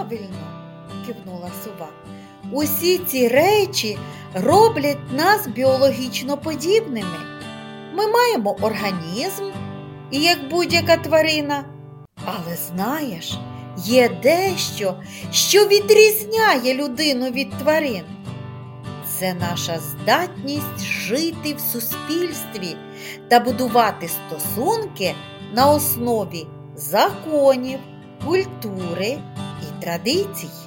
Правильно, кивнула сова. Усі ці речі роблять нас біологічно подібними. Ми маємо організм, як будь-яка тварина. Але знаєш, є дещо, що відрізняє людину від тварин. Це наша здатність жити в суспільстві та будувати стосунки на основі законів, культури і традицій.